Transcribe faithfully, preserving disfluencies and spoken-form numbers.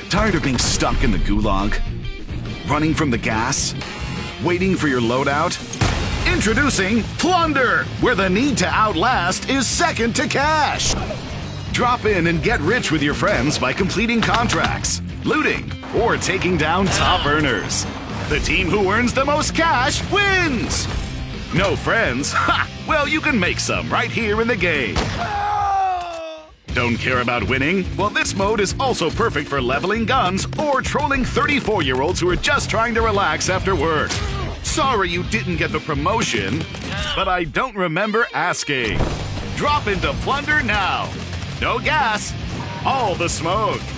Tired of being stuck in the gulag? Running from the gas? Waiting for your loadout? Introducing Plunder, where the need to outlast is second to cash. Drop in and get rich with your friends by completing contracts, looting, or taking down top earners. The team who earns the most cash wins! No friends? Ha! Well, you can make some right here in the game. Don't care about winning? Well, this mode is also perfect for leveling guns or trolling thirty-four-year-olds who are just trying to relax after work. Sorry you didn't get the promotion, but I don't remember asking. Drop into Plunder now. No gas, all the smoke.